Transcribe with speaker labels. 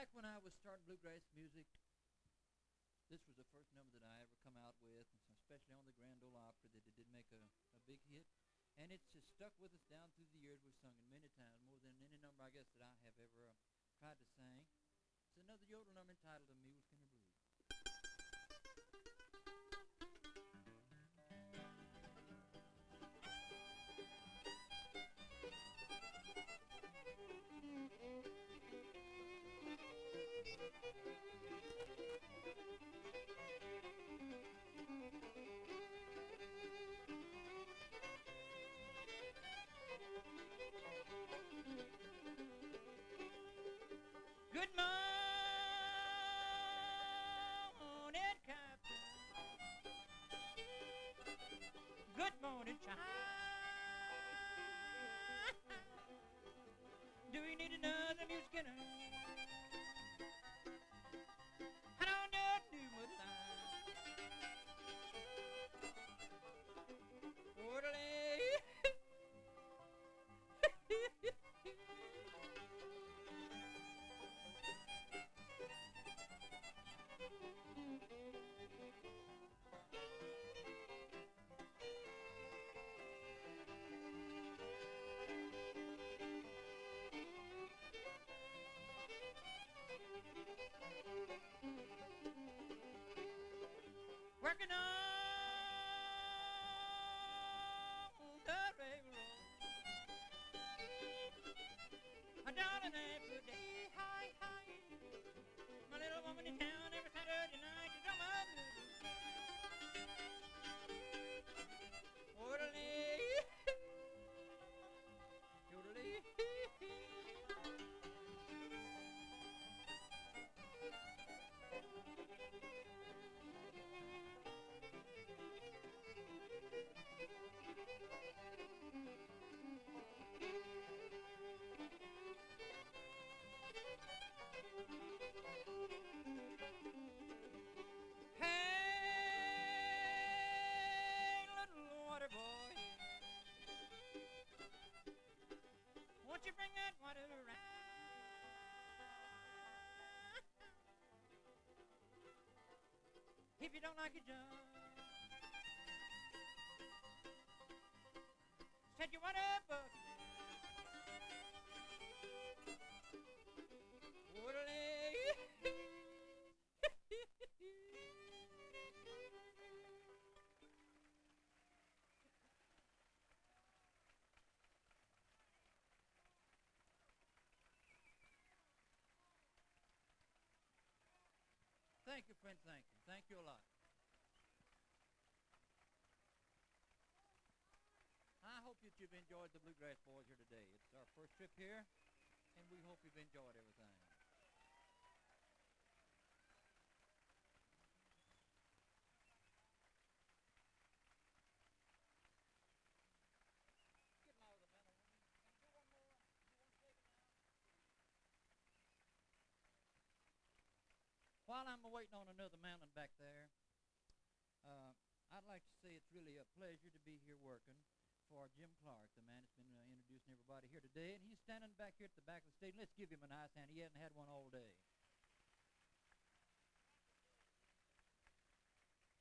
Speaker 1: Back when I was starting bluegrass music, this was the first number that I ever come out with, and so especially on the Grand Ole Opry, that it did make a big hit. And it's just stuck with us down through the years. We've sung it many times, more than any number I guess that I have ever tried to sing. It's another yodel number entitled "The Mule Skinner Blues." Good morning, Captain. Good morning, child. Do you need another Mule Skinner? I don't know too much time. Orderly. Working on the railroad, a dollar and a half a day, high, high. My little woman in town every Saturday night to drum up. Orderly, yodelly. Hey, little water boy, won't you bring that water around? If you don't like it, John, set your water bucket. Orderly. Thank you, friend. Thank you. Thank you a lot. I hope that you've enjoyed the Bluegrass Boys here today. It's our first trip here, and we hope you've enjoyed everything. While I'm waiting on another mountain back there, I'd like to say it's really a pleasure to be here working for Jim Clark, the man that's been introducing everybody here today. And he's standing back here at the back of the stage. Let's give him a nice hand. He hasn't had one all day.